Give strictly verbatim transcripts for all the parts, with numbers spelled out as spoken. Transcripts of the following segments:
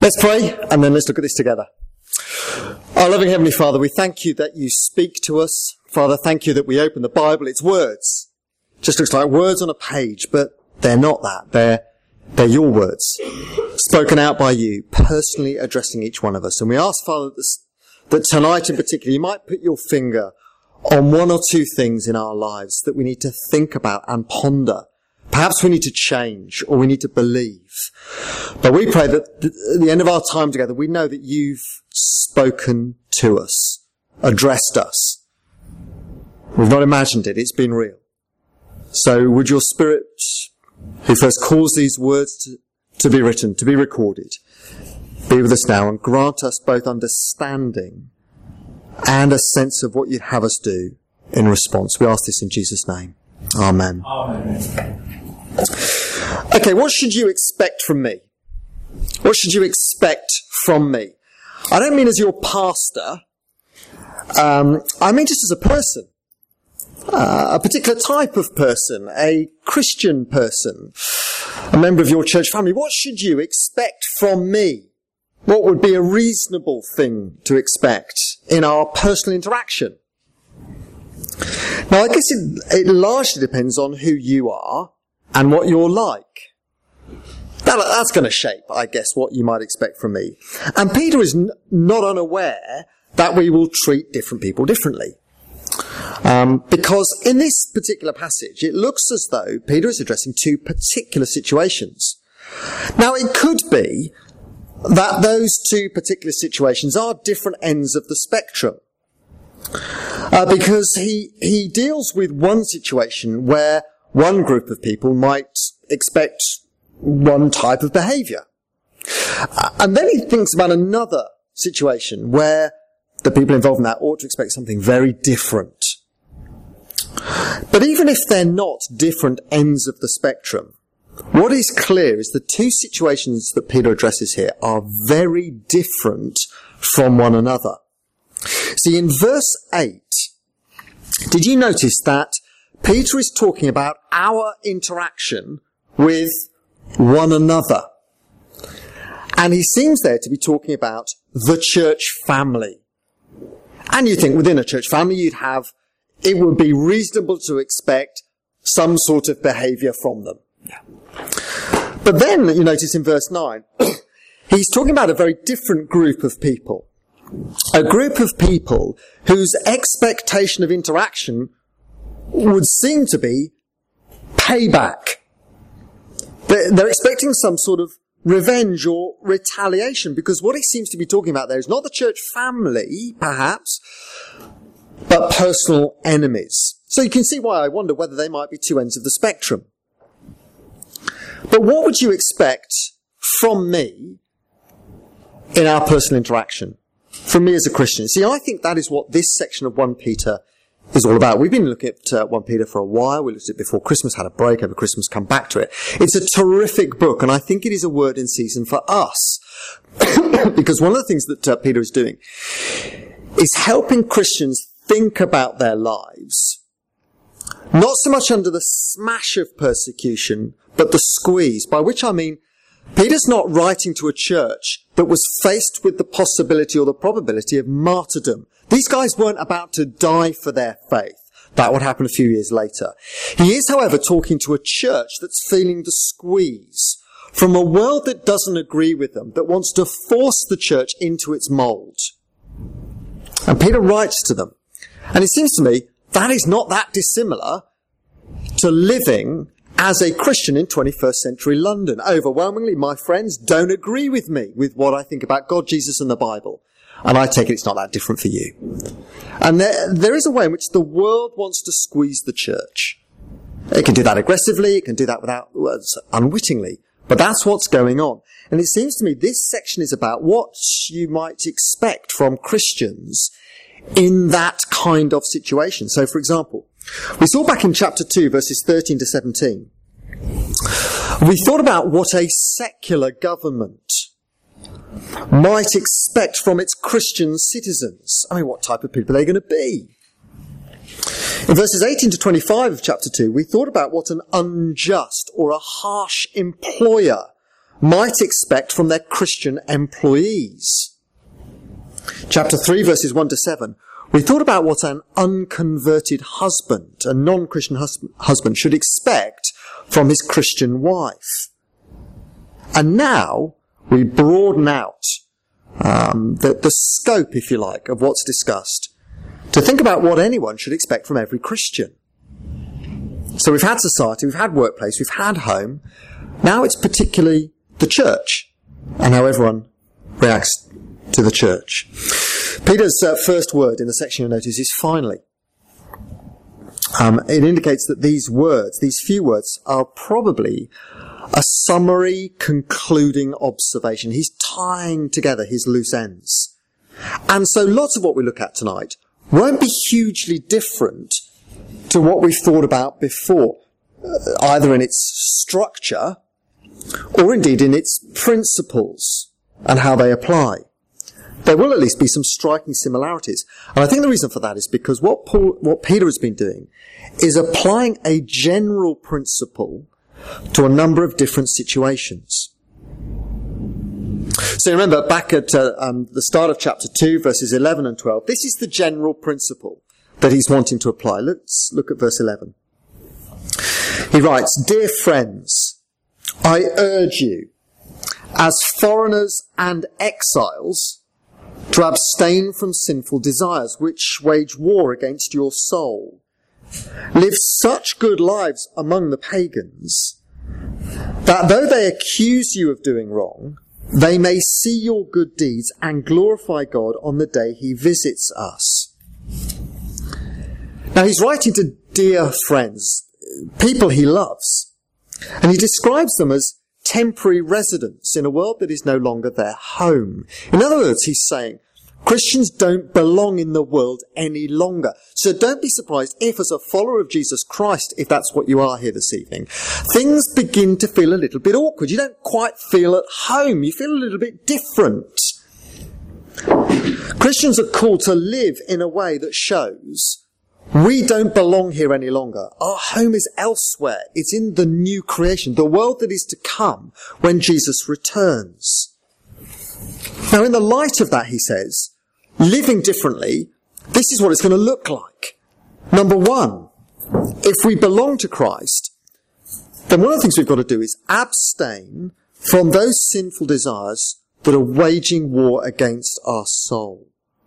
Let's pray, and then let's look at this together. Our loving Heavenly Father, we thank you that you speak to us. Father, thank you that we open the Bible. It's words. Just looks like words on a page, but they're not that. They're, they're your words, spoken out by you, personally addressing each one of us. And we ask, Father, that, this, that tonight in particular, you might put your finger on one or two things in our lives that we need to think about and ponder. Perhaps we need to change, or we need to believe. But we pray that at the end of our time together, we know that you've spoken to us, addressed us. We've not imagined it, it's been real. So would your Spirit, who first caused these words to, to be written, to be recorded, be with us now and grant us both understanding and a sense of what you'd have us do in response. We ask this in Jesus' name. Amen. Amen. Okay, what should you expect from me? What should you expect from me? I don't mean as your pastor. Um, I mean just as a person. Uh, a particular type of person. A Christian person. A member of your church family. What should you expect from me? What would be a reasonable thing to expect in our personal interaction? Now, I guess it, it largely depends on who you are and what you're like. That, that's going to shape, I guess, what you might expect from me. And Peter is n- not unaware that we will treat different people differently. Um, because in this particular passage, it looks as though Peter is addressing two particular situations. Now, it could be that those two particular situations are different ends of the spectrum. Uh, because he, he deals with one situation where one group of people might expect one type of behaviour. Uh, and then he thinks about another situation where the people involved in that ought to expect something very different. But even if they're not different ends of the spectrum, what is clear is the two situations that Peter addresses here are very different from one another. See, in verse eight, did you notice that Peter is talking about our interaction with one another? And he seems there to be talking about the church family. And you think within a church family you'd have, it would be reasonable to expect some sort of behaviour from them. Yeah. But then you notice in verse nine, he's talking about a very different group of people. A group of people whose expectation of interaction would seem to be payback. They're, they're expecting some sort of revenge or retaliation, because what he seems to be talking about there is not the church family, perhaps, but personal enemies. So you can see why I wonder whether they might be two ends of the spectrum. But what would you expect from me in our personal interaction? From me as a Christian? See, I think that is what this section of First Peter is all about. We've been looking at uh, First Peter for a while. We looked at it before Christmas, had a break over Christmas, come back to it. It's a terrific book, and I think it is a word in season for us. Because one of the things that uh, Peter is doing is helping Christians think about their lives, not so much under the smash of persecution, but the squeeze, by which I mean Peter's not writing to a church that was faced with the possibility or the probability of martyrdom. These guys weren't about to die for their faith. That would happen a few years later. He is, however, talking to a church that's feeling the squeeze from a world that doesn't agree with them, that wants to force the church into its mould. And Peter writes to them. And it seems to me that is not that dissimilar to living as a Christian in twenty-first century London. Overwhelmingly, my friends don't agree with me with what I think about God, Jesus and the Bible. And I take it it's not that different for you. And there, there is a way in which the world wants to squeeze the church. It can do that aggressively, it can do that without, well, unwittingly. But that's what's going on. And it seems to me this section is about what you might expect from Christians in that kind of situation. So, for example, we saw back in chapter two, verses thirteen to seventeen, we thought about what a secular government might expect from its Christian citizens. I mean, what type of people are they going to be? In verses eighteen to twenty-five of chapter two, we thought about what an unjust or a harsh employer might expect from their Christian employees. Chapter three, verses one to seven, we thought about what an unconverted husband, a non-Christian hus- husband, should expect from his Christian wife. And now we broaden out um, the, the scope, if you like, of what's discussed to think about what anyone should expect from every Christian. So we've had society, we've had workplace, we've had home. Now it's particularly the church and how everyone reacts to the church. Peter's uh, first word in the section you'll notice is finally. Um, it indicates that these words, these few words, are probably a summary, concluding observation. He's tying together his loose ends. And so lots of what we look at tonight won't be hugely different to what we've thought about before, uh, either in its structure or indeed in its principles and how they apply. There will at least be some striking similarities. And I think the reason for that is because what Paul, what Peter has been doing is applying a general principle to a number of different situations. So remember, back at uh, um, the start of chapter two, verses eleven and twelve, this is the general principle that he's wanting to apply. Let's look at verse eleven. He writes, "Dear friends, I urge you, as foreigners and exiles, to abstain from sinful desires which wage war against your soul. Live such good lives among the pagans that though they accuse you of doing wrong, they may see your good deeds and glorify God on the day he visits us." Now he's writing to dear friends, people he loves, and he describes them as temporary residents in a world that is no longer their home. In other words, he's saying, Christians don't belong in the world any longer. So don't be surprised if, as a follower of Jesus Christ, if that's what you are here this evening, things begin to feel a little bit awkward. You don't quite feel at home. You feel a little bit different. Christians are called to live in a way that shows we don't belong here any longer. Our home is elsewhere. It's in the new creation, the world that is to come when Jesus returns. Now, in the light of that, he says, living differently, this is what it's going to look like. Number one, if we belong to Christ, then one of the things we've got to do is abstain from those sinful desires that are waging war against our soul.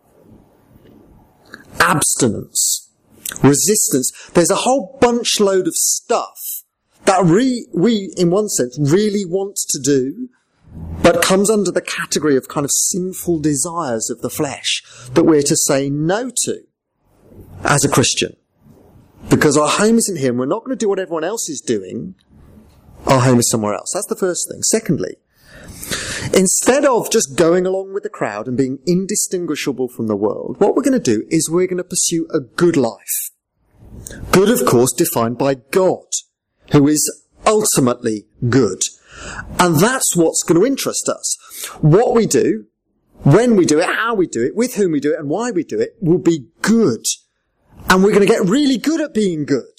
Abstinence, resistance. There's a whole bunch load of stuff that re- we, in one sense, really want to do, but comes under the category of kind of sinful desires of the flesh that we're to say no to as a Christian. Because our home isn't here and we're not going to do what everyone else is doing. Our home is somewhere else. That's the first thing. Secondly, instead of just going along with the crowd and being indistinguishable from the world, what we're going to do is we're going to pursue a good life. Good, of course, defined by God, who is ultimately good. And that's what's going to interest us. What we do, when we do it, how we do it, with whom we do it, and why we do it will be good. And we're going to get really good at being good.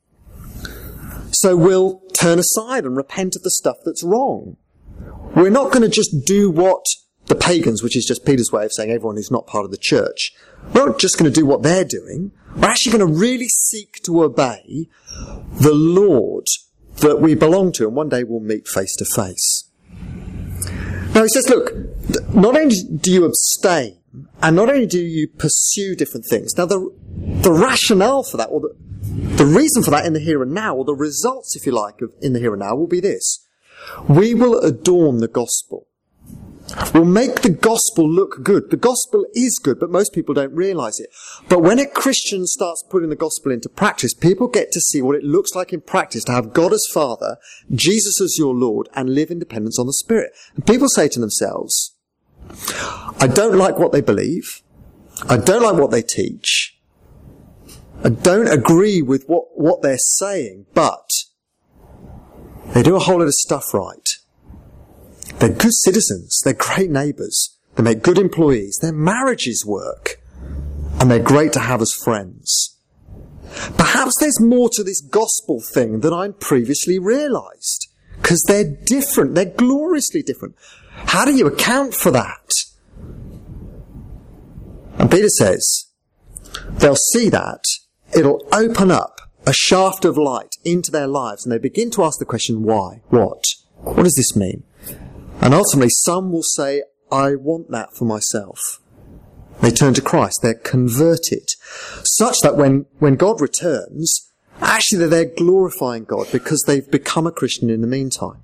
So we'll turn aside and repent of the stuff that's wrong. We're not going to just do what the pagans, which is just Peter's way of saying everyone who's not part of the church, we're not just going to do what they're doing. We're actually going to really seek to obey the Lord that we belong to, and one day we'll meet face to face. Now he says, look, not only do you abstain, and not only do you pursue different things, now the, the rationale for that, or the, the reason for that in the here and now, or the results, if you like, of in the here and now will be this. We will adorn the gospel. We'll make the gospel look good. The gospel is good, but most people don't realize it. But when a Christian starts putting the gospel into practice, people get to see what it looks like in practice to have God as Father, Jesus as your Lord, and live in dependence on the Spirit. And people say to themselves, I don't like what they believe. I don't like what they teach. I don't agree with what, what they're saying, but they do a whole lot of stuff right. They're good citizens. They're great neighbours. They make good employees. Their marriages work. And they're great to have as friends. Perhaps there's more to this gospel thing than I'd previously realised. because they're different. They're gloriously different. How do you account for that? And Peter says, they'll see that. It'll open up a shaft of light into their lives, and they begin to ask the question, why? What? What does this mean? And ultimately, some will say, I want that for myself. They turn to Christ. They're converted. Such that when, when God returns, actually they're glorifying God because they've become a Christian in the meantime.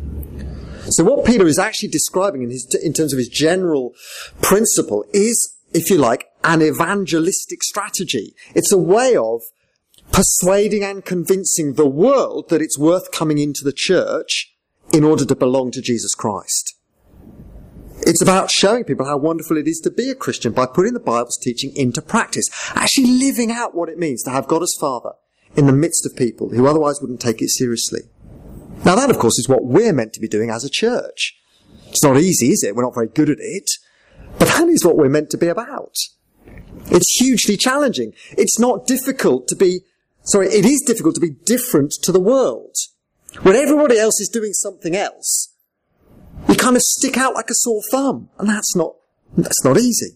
So what Peter is actually describing in his, in terms of his general principle is, if you like, an evangelistic strategy. It's a way of persuading and convincing the world that it's worth coming into the church in order to belong to Jesus Christ. It's about showing people how wonderful it is to be a Christian by putting the Bible's teaching into practice, actually living out what it means to have God as Father in the midst of people who otherwise wouldn't take it seriously. Now that, of course, is what we're meant to be doing as a church. It's not easy, is it? We're not very good at it. But that is what we're meant to be about. It's hugely challenging. It's not difficult to be, sorry, it is difficult to be different to the world. When everybody else is doing something else, you kind of stick out like a sore thumb. And that's not, that's not easy.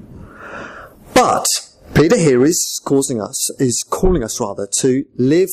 But Peter here is causing us, is calling us rather to live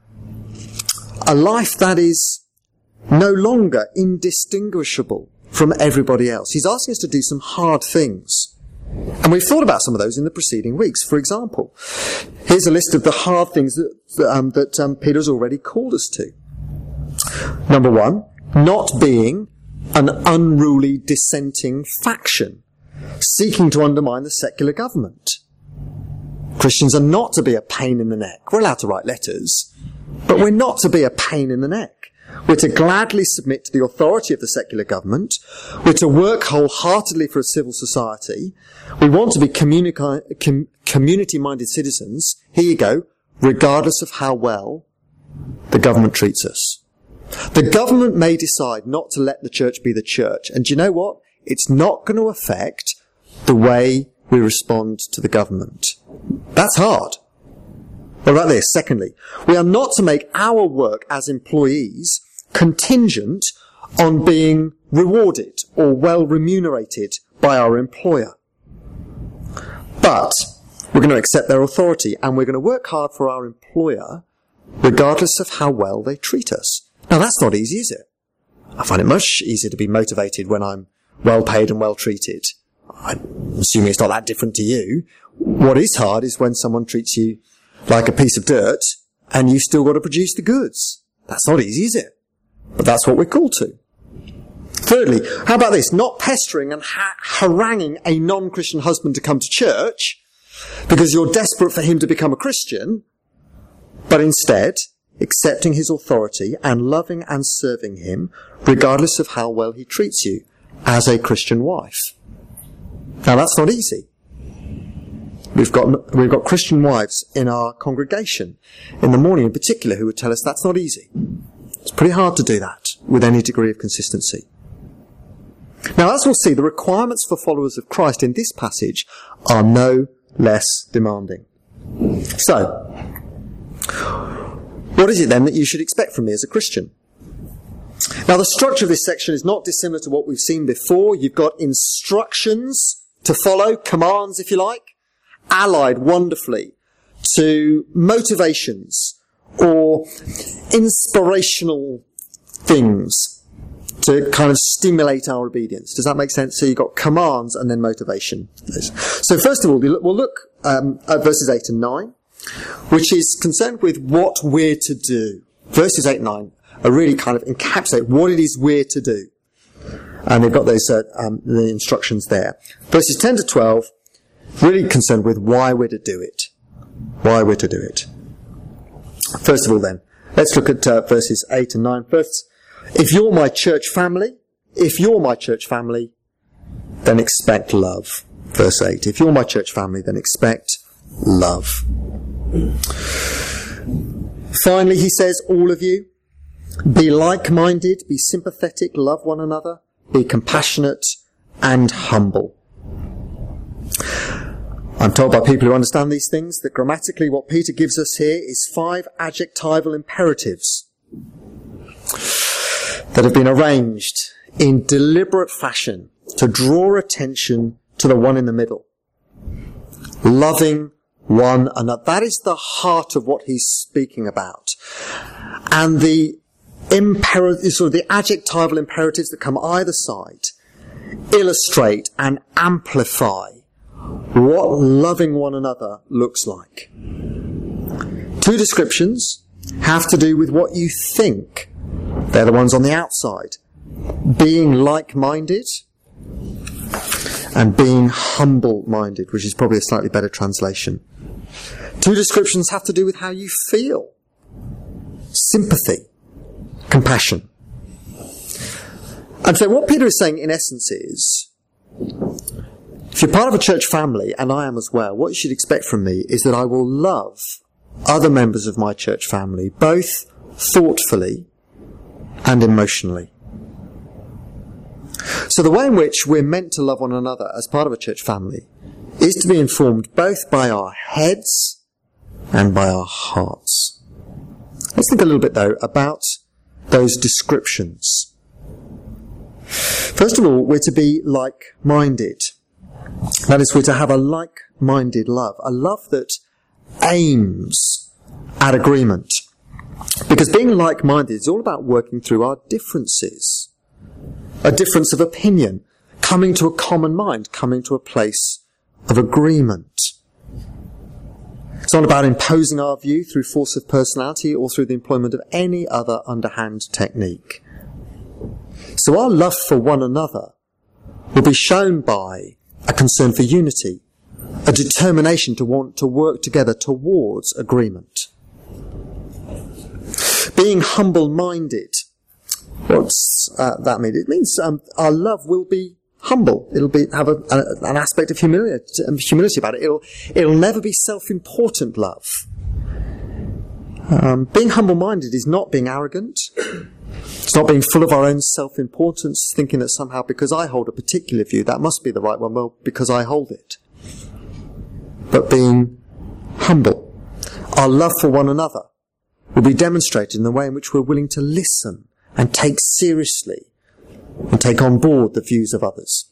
a life that is no longer indistinguishable from everybody else. He's asking us to do some hard things. And we've thought about some of those in the preceding weeks. For example, here's a list of the hard things that, um, that um, Peter's already called us to. Number one, not being an unruly dissenting faction, seeking to undermine the secular government. Christians are not to be a pain in the neck. We're allowed to write letters, but we're not to be a pain in the neck. We're to gladly submit to the authority of the secular government. We're to work wholeheartedly for a civil society. We want to be communi- com- community-minded citizens. Here you go, regardless of how well the government treats us. The government may decide not to let the church be the church. And do you know what? It's not going to affect the way we respond to the government. That's hard. What about this? Secondly, we are not to make our work as employees contingent on being rewarded or well remunerated by our employer. But we're going to accept their authority and we're going to work hard for our employer regardless of how well they treat us. Now that's not easy, is it? I find it much easier to be motivated when I'm well paid and well treated. I'm assuming it's not that different to you. What is hard is when someone treats you like a piece of dirt and you've still got to produce the goods. That's not easy, is it? But that's what we're called to. Thirdly, how about this? Not pestering and ha- haranguing a non-Christian husband to come to church because you're desperate for him to become a Christian, but instead accepting his authority and loving and serving him regardless of how well he treats you as a Christian wife. Now that's not easy. We've got, we've got Christian wives in our congregation in the morning in particular who would tell us that's not easy. It's pretty hard to do that with any degree of consistency. Now, as we'll see, the requirements for followers of Christ in this passage are no less demanding. So, what is it then that you should expect from me as a Christian? Now, the structure of this section is not dissimilar to what we've seen before. You've got instructions to follow, commands, if you like, allied wonderfully to motivations or inspirational things to kind of stimulate our obedience. Does that make sense? So you've got commands and then motivation. So first of all, we'll look um, at verses eight and nine, which is concerned with what we're to do. Verses eight and nine are really kind of encapsulate what it is we're to do. And they've got those uh, um, the instructions there. Verses ten to twelve, really concerned with why we're to do it. Why we're to do it. First of all then, let's look at uh, verses eight and nine first. If you're my church family, if you're my church family, then expect love. Verse eight. If you're my church family, then expect love. Finally, he says, all of you, be like-minded, be sympathetic, love one another, be compassionate and humble. I'm told by people who understand these things that grammatically what Peter gives us here is five adjectival imperatives. that have been arranged in deliberate fashion to draw attention to the one in the middle. Loving one another. That is the heart of what he's speaking about. And the imperative, sort of the adjectival imperatives that come either side illustrate and amplify what loving one another looks like. Two descriptions have to do with what you think. They're the ones on the outside. Being like-minded and being humble-minded, which is probably a slightly better translation. Two descriptions have to do with how you feel. Sympathy, compassion. And so what Peter is saying in essence is, if you're part of a church family, and I am as well, what you should expect from me is that I will love other members of my church family, both thoughtfully and emotionally. So the way in which we're meant to love one another as part of a church family is to be informed both by our heads and by our hearts. Let's think a little bit, though, about those descriptions. First of all, we're to be like-minded. That is, we're to have a like-minded love, a love that aims at agreement. Because being like-minded is all about working through our differences. A difference of opinion, coming to a common mind, coming to a place of agreement. It's not about imposing our view through force of personality or through the employment of any other underhand technique. So our love for one another will be shown by a concern for unity, a determination to want to work together towards agreement. Being humble-minded. What's uh, that mean? It means um, our love will be humble. It'll be have a, a, an aspect of humility, humility about it. It'll it'll never be self-important love. Um, being humble-minded is not being arrogant. It's not being full of our own self-importance, thinking that somehow because I hold a particular view, that must be the right one, well, because I hold it. But being humble. Our love for one another will be demonstrated in the way in which we're willing to listen and take seriously and take on board the views of others.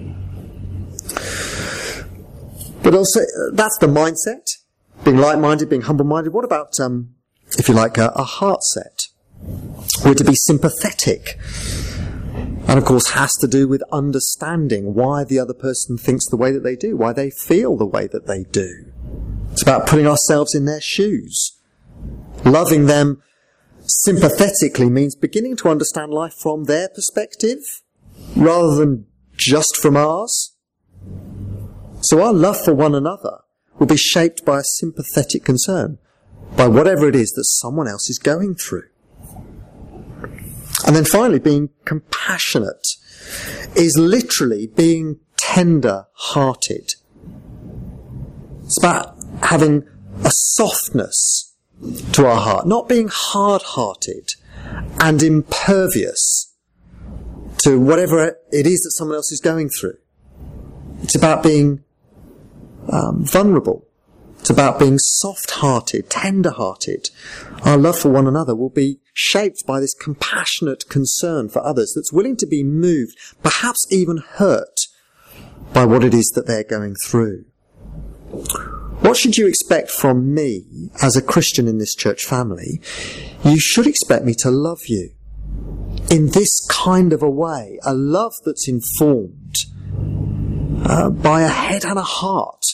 But also, that's the mindset, being like-minded, being humble-minded. What about, um, if you like, a, a heart set? We're to be sympathetic. And of course has to do with understanding why the other person thinks the way that they do, why they feel the way that they do. It's about putting ourselves in their shoes. Loving them sympathetically means beginning to understand life from their perspective rather than just from ours. So our love for one another will be shaped by a sympathetic concern, by whatever it is that someone else is going through. And then finally, being compassionate is literally being tender-hearted. It's about having a softness to our heart, not being hard-hearted and impervious to whatever it is that someone else is going through. It's about being um, vulnerable. It's about being soft-hearted, tender-hearted. Our love for one another will be shaped by this compassionate concern for others that's willing to be moved, perhaps even hurt, by what it is that they're going through. What should you expect from me as a Christian in this church family? You should expect me to love you in this kind of a way, a love that's informed uh, by a head and a heart,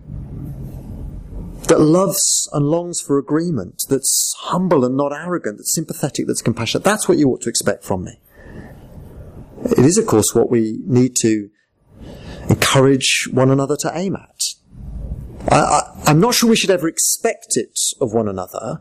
that loves and longs for agreement, that's humble and not arrogant, that's sympathetic, that's compassionate. That's what you ought to expect from me. It is, of course, what we need to encourage one another to aim at. I, I, I'm not sure we should ever expect it of one another,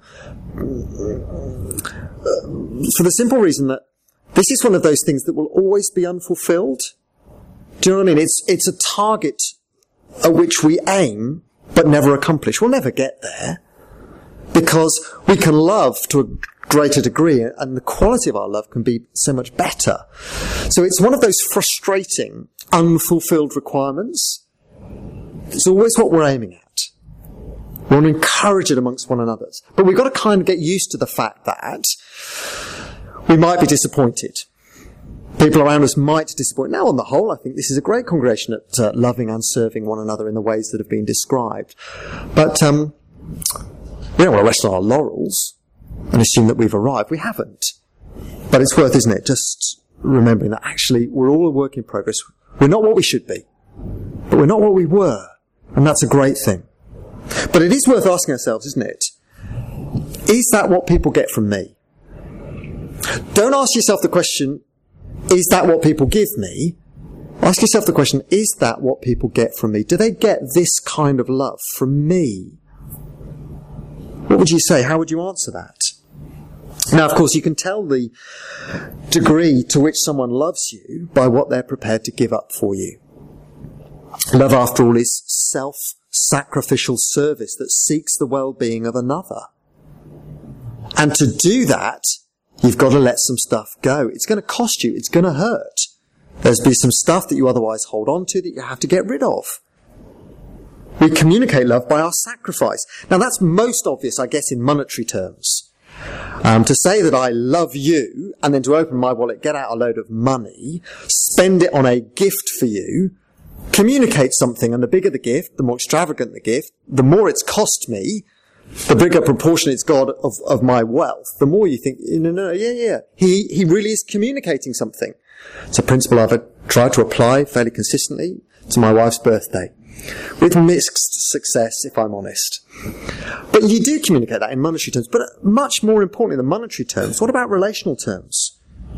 for the simple reason that this is one of those things that will always be unfulfilled. Do you know what I mean? It's, it's a target at which we aim but never accomplish. We'll never get there because we can love to a greater degree and the quality of our love can be so much better. So it's one of those frustrating, unfulfilled requirements. It's always what we're aiming at. We want to encourage it amongst one another. But we've got to kind of get used to the fact that We might be disappointed. People around us might disappoint. Now, on the whole, I think this is a great congregation at uh, loving and serving one another in the ways that have been described. But um, we don't want to rest on our laurels and assume that we've arrived. We haven't. But it's worth, isn't it, just remembering that actually we're all a work in progress. We're not what we should be, but we're not what we were. And that's a great thing. But it is worth asking ourselves, isn't it? Is that what people get from me? Don't ask yourself the question, is that what people give me? Ask yourself the question, is that what people get from me? Do they get this kind of love from me? What would you say? How would you answer that? Now, of course, you can tell the degree to which someone loves you by what they're prepared to give up for you. Love, after all, is self-sacrificial service that seeks the well-being of another. And to do that, you've got to let some stuff go. It's going to cost you. It's going to hurt. There's be some stuff that you otherwise hold on to that you have to get rid of. We communicate love by our sacrifice. Now, that's most obvious, I guess, in monetary terms. Um, to say that I love you, and then to open my wallet, get out a load of money, spend it on a gift for you, communicate something, and the bigger the gift, the more extravagant the gift, the more it's cost me, the bigger proportion it's got of, of my wealth, the more you think, no, no, yeah, yeah, he, he really is communicating something. It's a principle I've tried to apply fairly consistently to my wife's birthday, with mixed success, if I'm honest. But you do communicate that in monetary terms, but much more importantly than monetary terms, what about relational terms?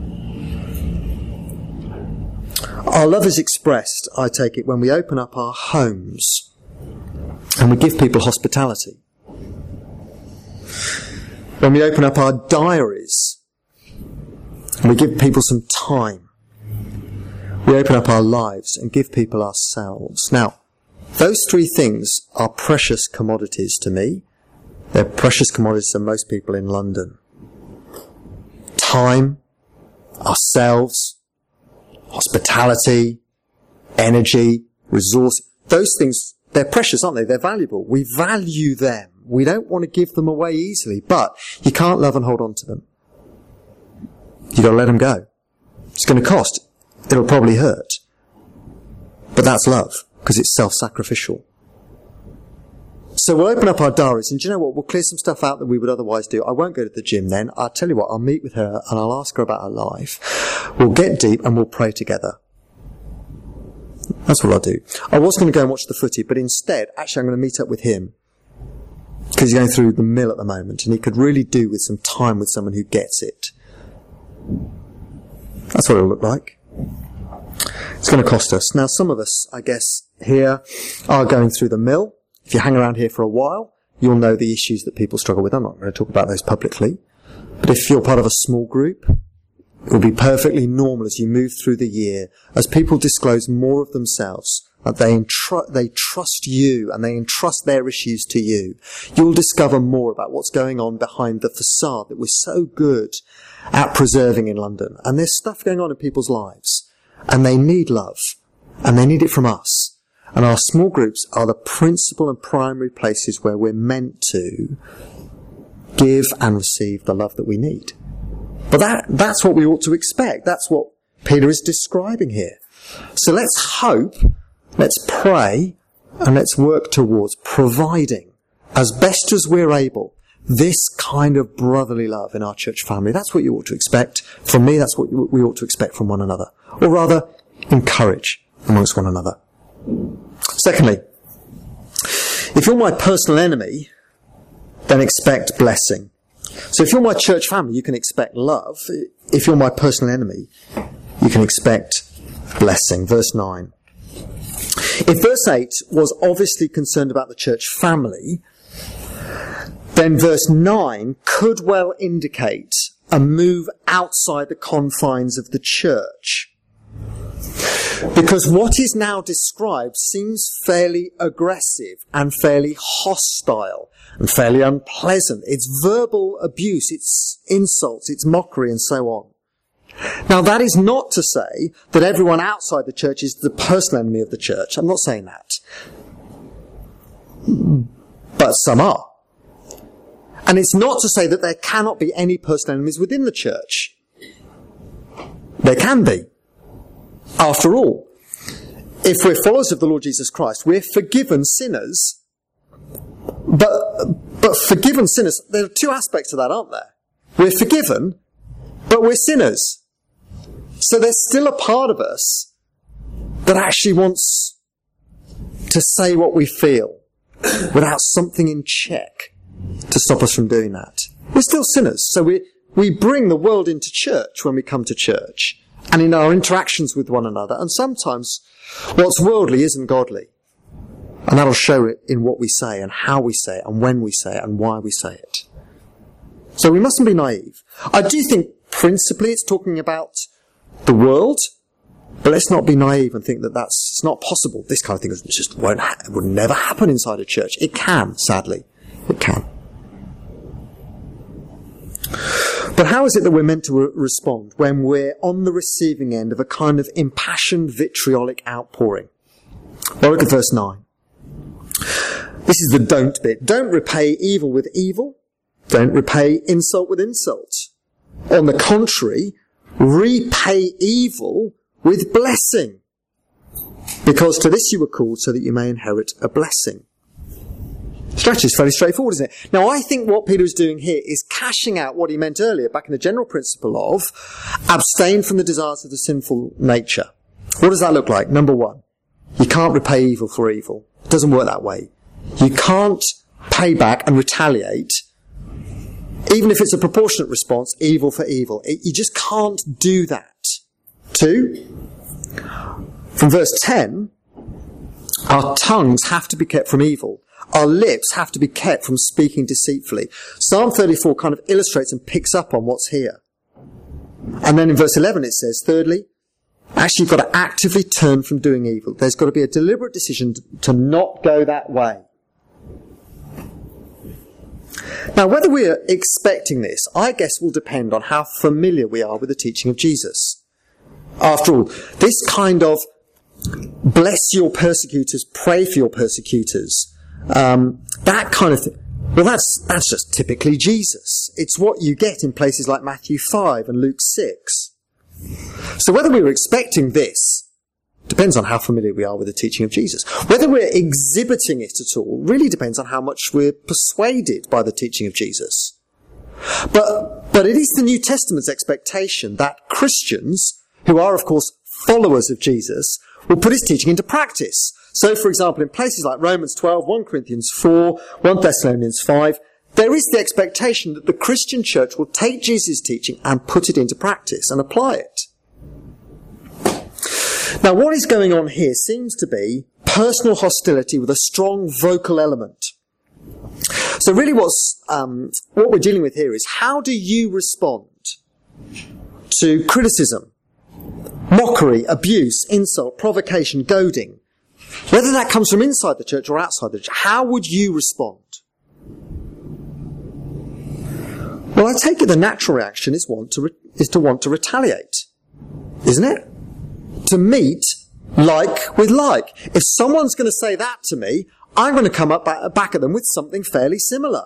Our love is expressed, I take it, when we open up our homes and we give people hospitality. When we open up our diaries and we give people some time. We open up our lives and give people ourselves. Now, those three things are precious commodities to me. They're precious commodities to most people in London. Time, ourselves, hospitality, energy, resource. Those things, they're precious, aren't they? They're valuable. We value them. We don't want to give them away easily, but you can't love and hold on to them. You've got to let them go. It's going to cost. It'll probably hurt. But that's love, because it's self-sacrificial. So we'll open up our diaries, and do you know what? We'll clear some stuff out that we would otherwise do. I won't go to the gym then. I'll tell you what, I'll meet with her and I'll ask her about her life. We'll get deep and we'll pray together. That's what I'll do. I was going to go and watch the footy, but instead, actually I'm going to meet up with him, because he's going through the mill at the moment, and he could really do with some time with someone who gets it. That's what it'll look like. It's going to cost us. Now, some of us, I guess, here are going through the mill. If you hang around here for a while, you'll know the issues that people struggle with. I'm not going to talk about those publicly. But if you're part of a small group, it will be perfectly normal as you move through the year, as people disclose more of themselves, that they, entru- they trust you and they entrust their issues to you. You'll discover more about what's going on behind the facade that we're so good at preserving in London. And there's stuff going on in people's lives. And they need love. And they need it from us. And our small groups are the principal and primary places where we're meant to give and receive the love that we need. But that, that's what we ought to expect. That's what Peter is describing here. So let's hope, let's pray, and let's work towards providing, as best as we're able, this kind of brotherly love in our church family. That's what you ought to expect from me. That's what we ought to expect from one another. Or rather, encourage amongst one another. Secondly, if you're my personal enemy, then expect blessing. So if you're my church family, you can expect love. If you're my personal enemy, you can expect blessing. Verse nine. If verse eight was obviously concerned about the church family, then verse nine could well indicate a move outside the confines of the church. Because what is now described seems fairly aggressive and fairly hostile and fairly unpleasant. It's verbal abuse, it's insults, it's mockery, and so on. Now, that is not to say that everyone outside the church is the personal enemy of the church. I'm not saying that. But some are. And it's not to say that there cannot be any personal enemies within the church. There can be. After all, if we're followers of the Lord Jesus Christ, we're forgiven sinners. But, but forgiven sinners, there are two aspects to that, aren't there? We're forgiven, but we're sinners. So there's still a part of us that actually wants to say what we feel without something in check to stop us from doing that. We're still sinners, so we, we bring the world into church when we come to church and in our interactions with one another, and sometimes what's worldly isn't godly. And that'll show it in what we say and how we say it and when we say it and why we say it. So we mustn't be naive. I do think principally it's talking about the world, but let's not be naive and think that that's it's not possible. This kind of thing just won't ha- would never happen inside a church. It can, sadly. It can. But how is it that we're meant to re- respond when we're on the receiving end of a kind of impassioned vitriolic outpouring? Well, look at verse nine. This is the don't bit. Don't repay evil with evil. Don't repay insult with insult. On the contrary, repay evil with blessing. Because to this you were called so that you may inherit a blessing. Strategy is fairly straightforward, isn't it? Now, I think what Peter is doing here is cashing out what he meant earlier, back in the general principle of abstain from the desires of the sinful nature. What does that look like? Number one, you can't repay evil for evil. It doesn't work that way. You can't pay back and retaliate, even if it's a proportionate response, evil for evil. It, you just can't do that. Two, from verse ten, our tongues have to be kept from evil. Our lips have to be kept from speaking deceitfully. Psalm thirty-four kind of illustrates and picks up on what's here. And then in verse eleven it says, thirdly, actually you've got to actively turn from doing evil. There's got to be a deliberate decision to not go that way. Now, whether we're expecting this, I guess will depend on how familiar we are with the teaching of Jesus. After all, this kind of bless your persecutors, pray for your persecutors, um, that kind of thing, well, that's, that's just typically Jesus. It's what you get in places like Matthew five and Luke six. So whether we were expecting this depends on how familiar we are with the teaching of Jesus. Whether we're exhibiting it at all really depends on how much we're persuaded by the teaching of Jesus. But, but it is the New Testament's expectation that Christians, who are of course followers of Jesus, will put his teaching into practice. So for example, in places like Romans twelve, First Corinthians four, First Thessalonians five, there is the expectation that the Christian church will take Jesus' teaching and put it into practice and apply it. Now, what is going on here seems to be personal hostility with a strong vocal element. So really what's, um, what we're dealing with here is, how do you respond to criticism, mockery, abuse, insult, provocation, goading? Whether that comes from inside the church or outside the church, how would you respond? Well, I take it the natural reaction is, want to re- is to want to retaliate, isn't it? To meet like with like. If someone's going to say that to me, I'm going to come up back at them with something fairly similar.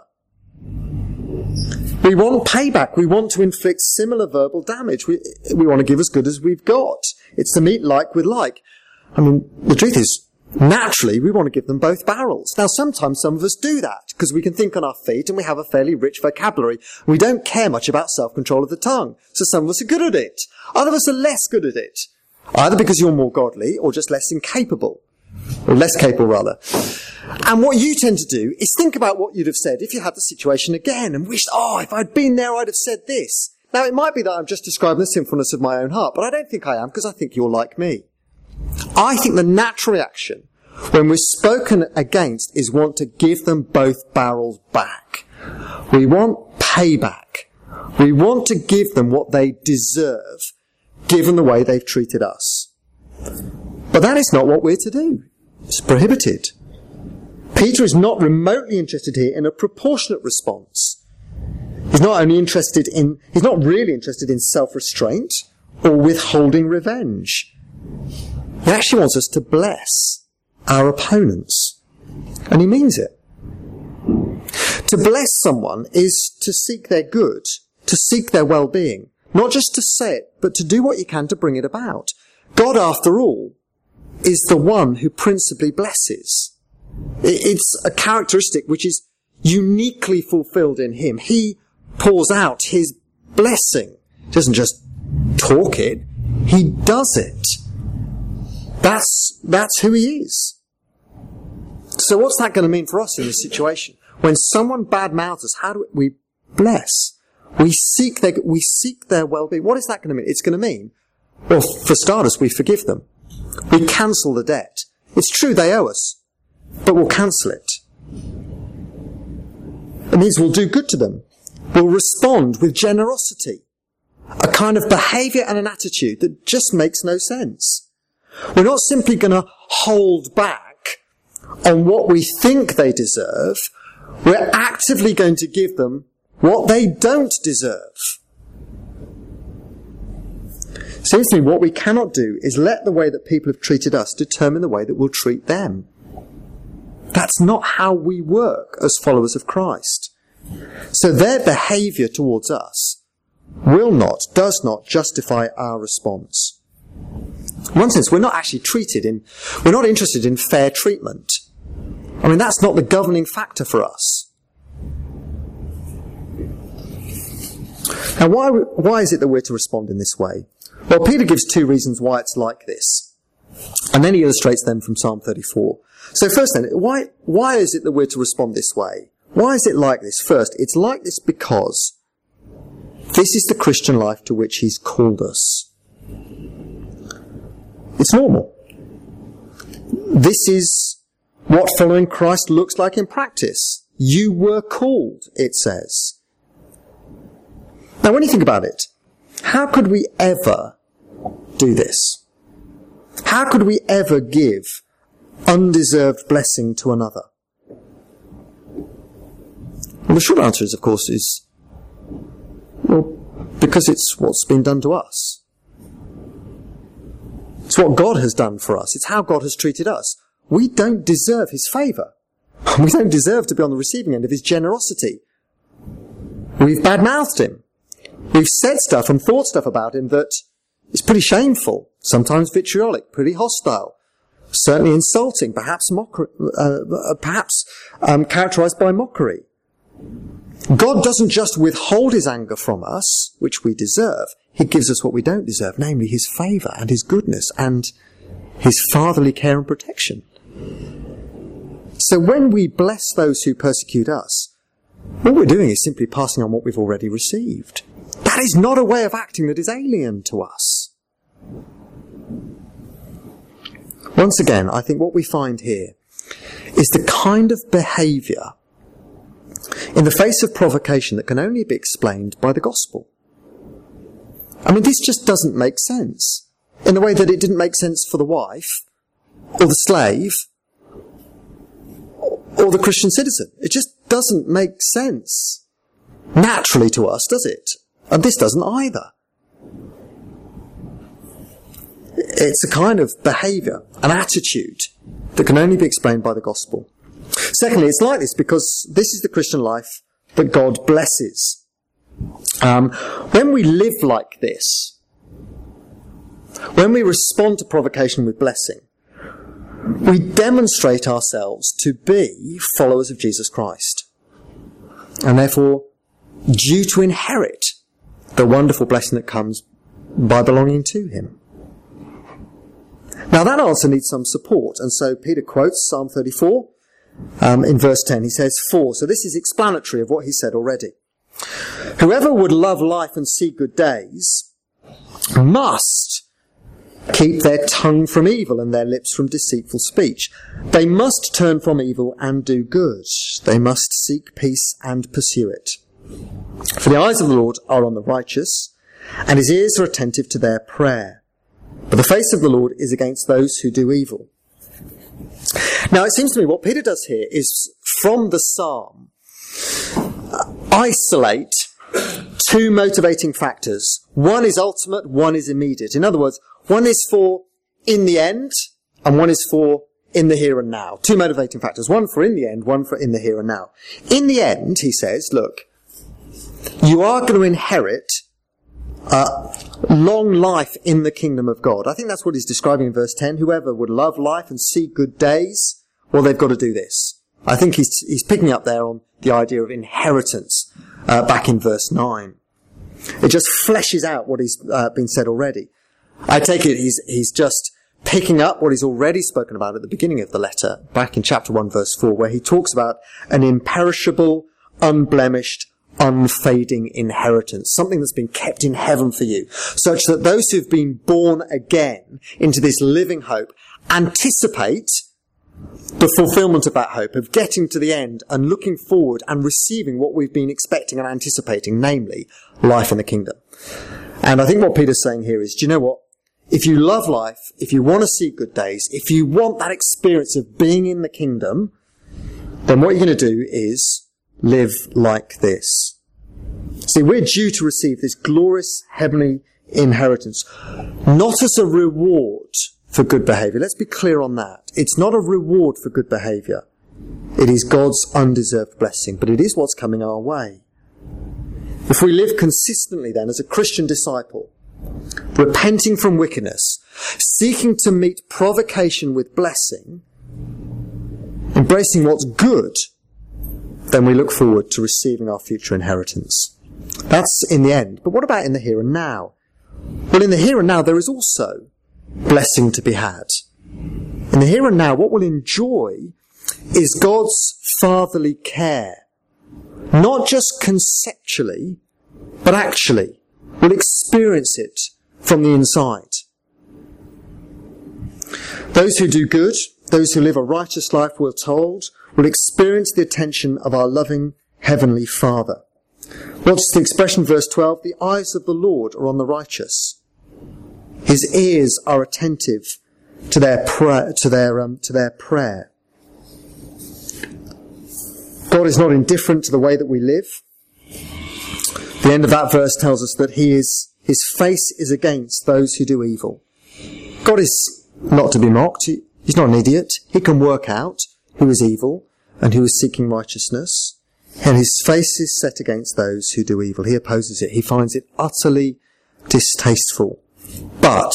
We want payback. We want to inflict similar verbal damage. We, we want to give as good as we've got. It's to meet like with like. I mean, the truth is, naturally, we want to give them both barrels. Now, sometimes some of us do that because we can think on our feet and we have a fairly rich vocabulary. We don't care much about self-control of the tongue. So some of us are good at it. Other of us are less good at it. Either because you're more godly or just less incapable. Or less capable, rather. And what you tend to do is think about what you'd have said if you had the situation again and wished, oh, if I'd been there, I'd have said this. Now, it might be that I'm just describing the sinfulness of my own heart, but I don't think I am, because I think you're like me. I think the natural reaction when we're spoken against is want to give them both barrels back. We want payback. We want to give them what they deserve, given the way they've treated us. But that is not what we're to do. It's prohibited. Peter is not remotely interested here in a proportionate response. He's not only interested in, he's not really interested in self-restraint or withholding revenge. He actually wants us to bless our opponents. And he means it. To bless someone is to seek their good, to seek their well-being. not just to say it, but to do what you can to bring it about. God, after all, is the one who principally blesses. It's a characteristic which is uniquely fulfilled in him. He pours out his blessing. He doesn't just talk it, he does it. That's, that's who he is. So what's that going to mean for us in this situation? When someone badmouths us, how do we bless? We seek their, we seek their well-being. What is that going to mean? It's going to mean, well, for starters, we forgive them. We cancel the debt. It's true they owe us, but we'll cancel it. It means we'll do good to them. We'll respond with generosity. A kind of behaviour and an attitude that just makes no sense. We're not simply going to hold back on what we think they deserve. We're actively going to give them what they don't deserve. Seems to me what we cannot do is let the way that people have treated us determine the way that we'll treat them. That's not how we work as followers of Christ. So their behaviour towards us will not, does not justify our response. In one sense, we're not actually treated in, we're not interested in fair treatment. I mean, that's not the governing factor for us. Now, why, why is it that we're to respond in this way? Well, Peter gives two reasons why it's like this. And then he illustrates them from Psalm thirty-four. So first then, why, why is it that we're to respond this way? Why is it like this? First, it's like this because this is the Christian life to which he's called us. It's normal. This is what following Christ looks like in practice. You were called, it says. Now, when you think about it, how could we ever do this? How could we ever give undeserved blessing to another? Well, the short answer is, of course, is, well, because it's what's been done to us. It's what God has done for us. It's how God has treated us. We don't deserve his favour. We don't deserve to be on the receiving end of his generosity. We've badmouthed him. We've said stuff and thought stuff about him that is pretty shameful, sometimes vitriolic, pretty hostile, certainly insulting, perhaps mockery, uh, perhaps um, characterised by mockery. God doesn't just withhold his anger from us, which we deserve. He gives us what we don't deserve, namely his favour and his goodness and his fatherly care and protection. So when we bless those who persecute us, what we're doing is simply passing on what we've already received. That is not a way of acting that is alien to us. Once again, I think what we find here is the kind of behaviour in the face of provocation that can only be explained by the gospel. I mean, this just doesn't make sense. In the way that it didn't make sense for the wife, or the slave, or the Christian citizen. It just doesn't make sense naturally to us, does it? And this doesn't either. It's a kind of behaviour, an attitude, that can only be explained by the gospel. Secondly, it's like this because this is the Christian life that God blesses. Um, when we live like this, when we respond to provocation with blessing, we demonstrate ourselves to be followers of Jesus Christ, and therefore due to inherit the wonderful blessing that comes by belonging to him. Now that answer needs some support, and so Peter quotes Psalm thirty-four um, in verse ten. He says, "For," so this is explanatory of what he said already, "whoever would love life and see good days must keep their tongue from evil and their lips from deceitful speech. They must turn from evil and do good. They must seek peace and pursue it. For the eyes of the Lord are on the righteous, and his ears are attentive to their prayer. But the face of the Lord is against those who do evil." Now, it seems to me what Peter does here is, from the psalm, uh, isolate two motivating factors. One is ultimate, one is immediate. In other words, one is for in the end, and one is for in the here and now. Two motivating factors. One for in the end, one for in the here and now. In the end, he says, look, you are going to inherit uh, long life in the kingdom of God. I think that's what he's describing in verse ten. Whoever would love life and see good days, well, they've got to do this. I think he's, he's picking up there on the idea of inheritance uh, back in verse nine. It just fleshes out what has uh, been said already. I take it he's, he's just picking up what he's already spoken about at the beginning of the letter, back in chapter one, verse four, where he talks about an imperishable, unblemished, unfading inheritance, something that's been kept in heaven for you, such that those who've been born again into this living hope anticipate the fulfillment of that hope, of getting to the end and looking forward and receiving what we've been expecting and anticipating, namely life in the kingdom. And I think what Peter's saying here is, do you know what? If you love life, if you want to see good days, if you want that experience of being in the kingdom, then what you're going to do is live like this. See, we're due to receive this glorious heavenly inheritance, not as a reward for good behaviour. Let's be clear on that. It's not a reward for good behaviour. It is God's undeserved blessing, but it is what's coming our way. If we live consistently then as a Christian disciple, repenting from wickedness, seeking to meet provocation with blessing, embracing what's good, then we look forward to receiving our future inheritance. That's in the end. But what about in the here and now? Well, in the here and now, there is also blessing to be had. In the here and now, what we'll enjoy is God's fatherly care. Not just conceptually, but actually. We'll experience it from the inside. Those who do good, those who live a righteous life, we're told, will experience the attention of our loving Heavenly Father. What's the expression, verse twelve? The eyes of the Lord are on the righteous. His ears are attentive to their prayer, to their, um, to their prayer. God is not indifferent to the way that we live. The end of that verse tells us that he is, his face is against those who do evil. God is not to be mocked. He, he's not an idiot. He can work out who is evil and who is seeking righteousness. And his face is set against those who do evil. He opposes it. He finds it utterly distasteful. But,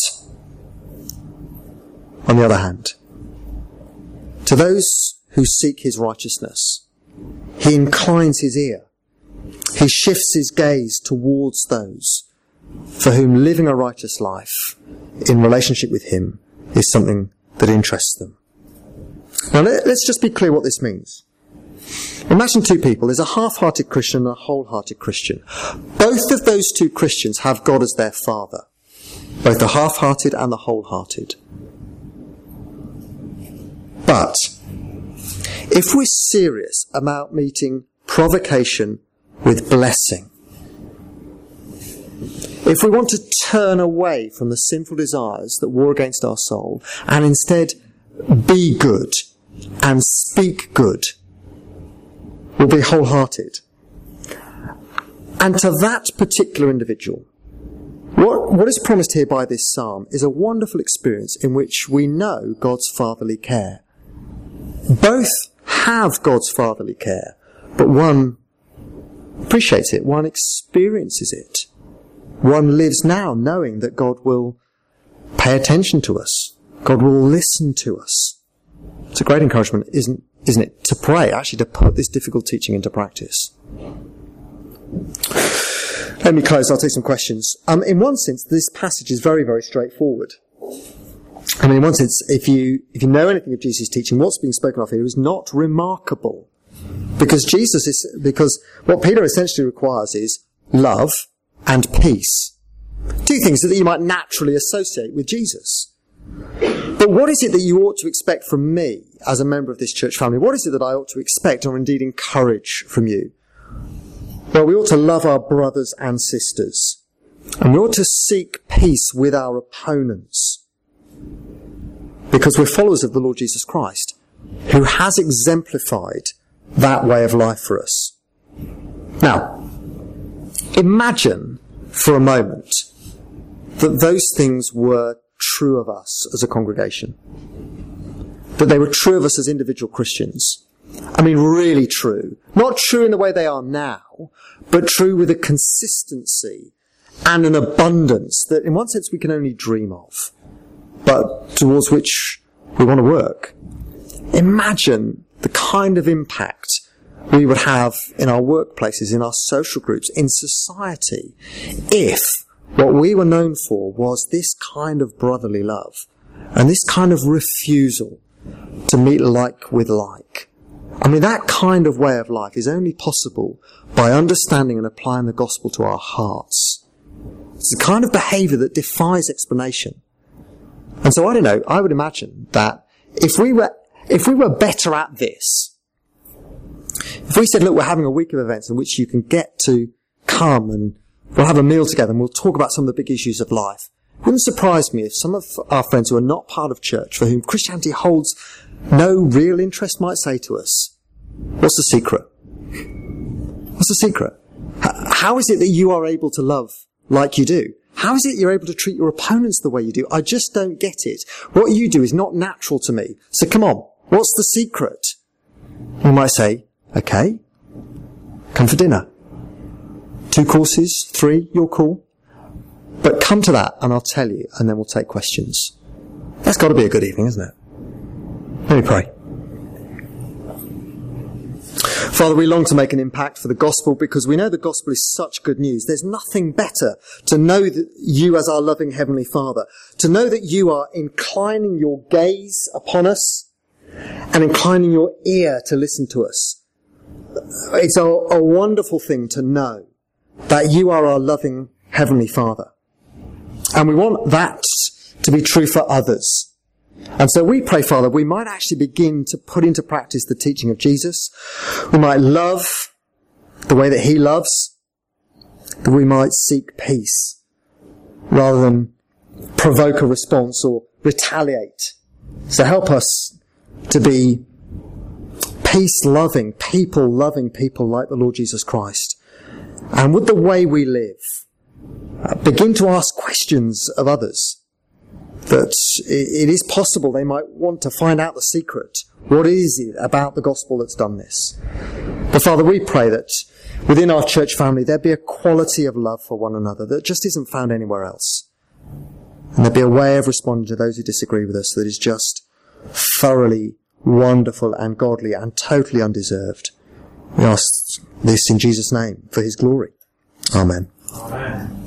on the other hand, to those who seek his righteousness, he inclines his ear. He shifts his gaze towards those for whom living a righteous life in relationship with him is something that interests them. Now let's just be clear what this means. Imagine two people. There's a half-hearted Christian and a wholehearted Christian. Both of those two Christians have God as their father. Both the half-hearted and the wholehearted. But if we're serious about meeting provocation with blessing, if we want to turn away from the sinful desires that war against our soul and instead be good and speak good, we'll be wholehearted. And to that particular individual, what, what is promised here by this psalm is a wonderful experience in which we know God's fatherly care. Both have God's fatherly care, but one appreciates it, one experiences it. One lives now knowing that God will pay attention to us. God will listen to us. It's a great encouragement, isn't, isn't it, to pray, actually to put this difficult teaching into practice. Let me close, I'll take some questions. Um, in one sense, this passage is very, very straightforward. I mean, in one sense, if you, if you know anything of Jesus' teaching, what's being spoken of here is not remarkable. Because Jesus is, because what Peter essentially requires is love and peace. Two things that you might naturally associate with Jesus. But what is it that you ought to expect from me as a member of this church family? What is it that I ought to expect or indeed encourage from you? Well, we ought to love our brothers and sisters. And we ought to seek peace with our opponents. Because we're followers of the Lord Jesus Christ, who has exemplified that way of life for us. Now, imagine for a moment that those things were true of us as a congregation. That they were true of us as individual Christians. I mean, really true. Not true in the way they are now, but true with a consistency and an abundance that in one sense we can only dream of, but towards which we want to work. Imagine the kind of impact we would have in our workplaces, in our social groups, in society, if what we were known for was this kind of brotherly love and this kind of refusal to meet like with like. I mean, that kind of way of life is only possible by understanding and applying the gospel to our hearts. It's the kind of behaviour that defies explanation. And so, I don't know, I would imagine that if we were, if we were better at this, if we said, look, we're having a week of events in which you can get to come and we'll have a meal together and we'll talk about some of the big issues of life, it wouldn't surprise me if some of our friends who are not part of church, for whom Christianity holds no real interest, might say to us, what's the secret? What's the secret? How is it that you are able to love like you do? How is it you're able to treat your opponents the way you do? I just don't get it. What you do is not natural to me. So come on, what's the secret? You might say, okay, come for dinner. Two courses, three, your call. But come to that and I'll tell you, and then we'll take questions. That's got to be a good evening, isn't it? Let me pray. Father, we long to make an impact for the gospel because we know the gospel is such good news. There's nothing better to know that you as our loving Heavenly Father, to know that you are inclining your gaze upon us and inclining your ear to listen to us. It's a, a wonderful thing to know that you are our loving Heavenly Father. And we want that to be true for others. And so we pray, Father, we might actually begin to put into practice the teaching of Jesus. We might love the way that he loves. That we might seek peace rather than provoke a response or retaliate. So help us to be peace-loving, people-loving people like the Lord Jesus Christ. And with the way we live, uh, begin to ask questions of others. That it is possible they might want to find out the secret. What is it about the gospel that's done this? But Father, we pray that within our church family there be a quality of love for one another that just isn't found anywhere else. And there be a way of responding to those who disagree with us that is just thoroughly wonderful and godly and totally undeserved. We ask this in Jesus' name for his glory. Amen. Amen.